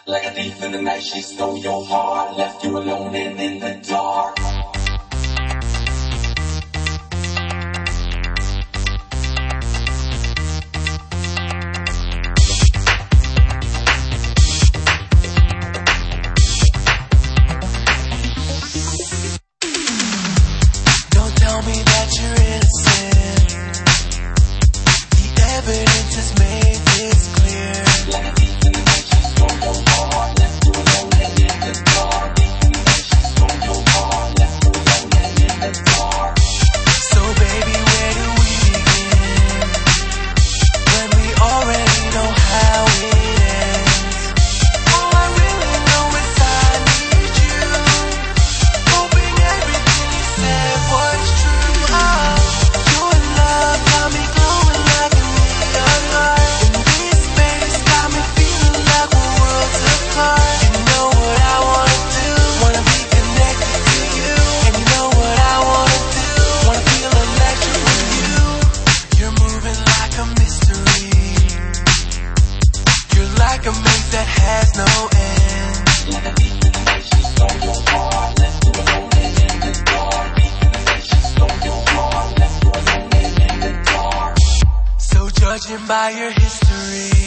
Like a thief in the night, she stole your heart, left you alone and in the dark. Don't tell me that you're innocent. The evidence has made this clear. Like a thief in the night, she stole your heart, left you alone and in the dark. Thief in the night, she stole your heart, left you alone and in the dark. So baby, where do we begin? When we already know how it ends. All I really know is I need you. Hoping everything you said was true. Oh, your love got me glowing like a neon light. And this space got me feeling like we're worlds apart. You know what I wanna do? Wanna be connected to you. And you know what I wanna do? Wanna feel electric with you. You're moving like a mystery. You're like a maze that has no end. Like a thief in the night, she stole your heart, left you alone and in the dark. Thief in the night, she stole your heart, left you alone and in the dark. So judging by your history,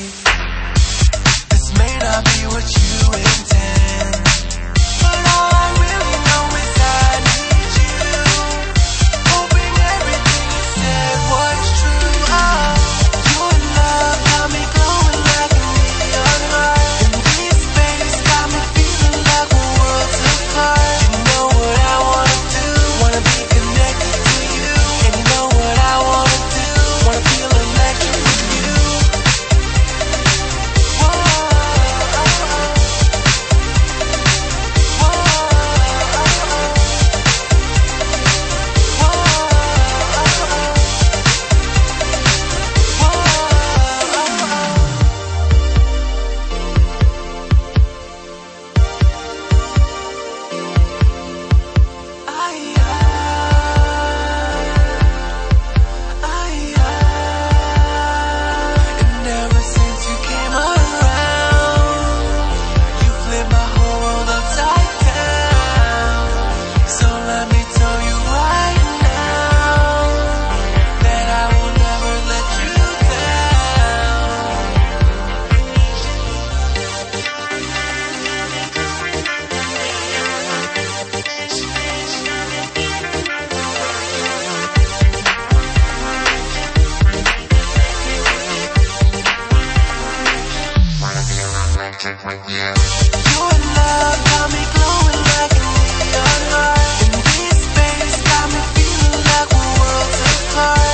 this may not be what you intend. But all I really know is I need you. Hoping everything you said was true. Oh, your love got me glowing like a neon light. And this space got me feeling like we're worlds apart. You know what I wanna do? Wanna be connected to you. And you know what I wanna do? Wanna feel electric with you. Whoa, oh, oh. Whoa, oh, oh. Whoa, oh, oh. And ever since you came around, you flipped my whole world upside down. So let me tell you right now that I will never let you Your love got me glowing like a neon light. And this space got me feeling like we're worlds apart.